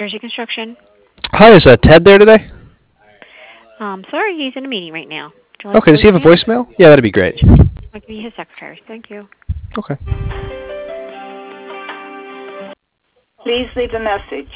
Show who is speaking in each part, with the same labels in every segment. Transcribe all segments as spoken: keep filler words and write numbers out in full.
Speaker 1: Jersey Construction.
Speaker 2: Hi, is uh, Ted there today?
Speaker 1: Um, sorry, he's in a meeting right now. Would you like
Speaker 2: Okay,
Speaker 1: to
Speaker 2: does he have a
Speaker 1: voicemail?
Speaker 2: voicemail? Yeah, that'd be great.
Speaker 1: I'll give you his secretary. Thank you.
Speaker 2: Okay.
Speaker 3: Please leave a message.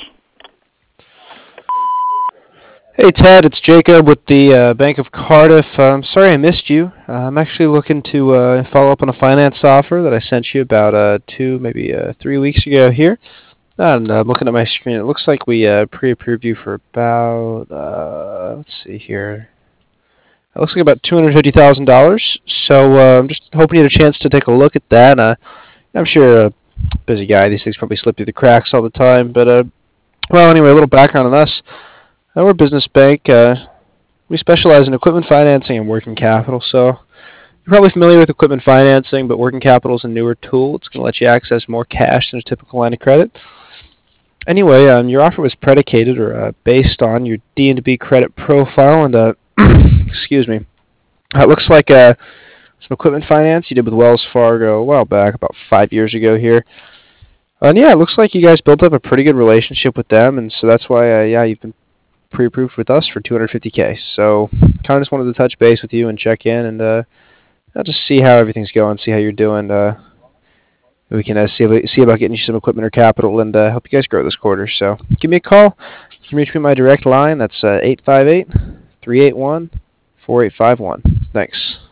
Speaker 2: Hey Ted, it's Jacob with the uh, Bank of Cardiff. Uh, I'm sorry I missed you. Uh, I'm actually looking to uh, follow up on a finance offer that I sent you about uh, two, maybe uh, three weeks ago here. And uh, I'm looking at my screen. It looks like we uh, pre-approved you for about, uh, let's see here. It looks like about two hundred fifty thousand dollars. So uh, I'm just hoping you had a chance to take a look at that. Uh, I'm sure a busy guy. These things probably slip through the cracks all the time. But, uh, well, anyway, a little background on us. Uh, we're a business bank. Uh, we specialize in equipment financing and working capital. So you're probably familiar with equipment financing, but working capital is a newer tool. It's going to let you access more cash than a typical line of credit. Anyway, um, your offer was predicated or uh, based on your D and B credit profile, and uh, excuse me, uh, it looks like uh, some equipment finance you did with Wells Fargo a while back, about five years ago here. And yeah, it looks like you guys built up a pretty good relationship with them, and so that's why uh, yeah, you've been pre-approved with us for two hundred fifty K. So kind of just wanted to touch base with you and check in, and uh, I'll just see how everything's going, see how you're doing. Uh, we can uh, see, about, see about getting you some equipment or capital and uh, help you guys grow this quarter. So give me a call. You can reach me at my direct line. That's uh, eight five eight, three eight one, four eight five one. Thanks.